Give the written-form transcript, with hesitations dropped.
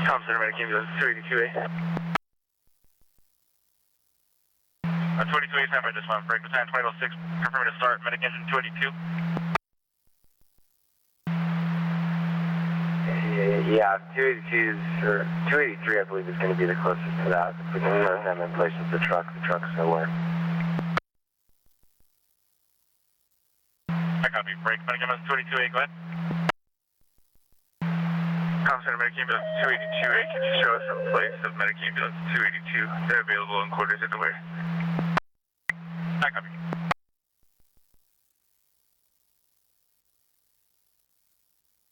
Tom Center Medic Ambulance 282A. 22A, stand by just one. Break battalion 2006, confirming to start. Medic engine 282. Yeah, 282's, or 283 I believe is going to be the closest to that. If we can run them in place with the truck's nowhere. I copy. Break. Medic ambulance 282A, go ahead. Tom Center Medic ambulance 282A, can you show us some place of Medic ambulance 282? They're available in quarters at the way. I copy.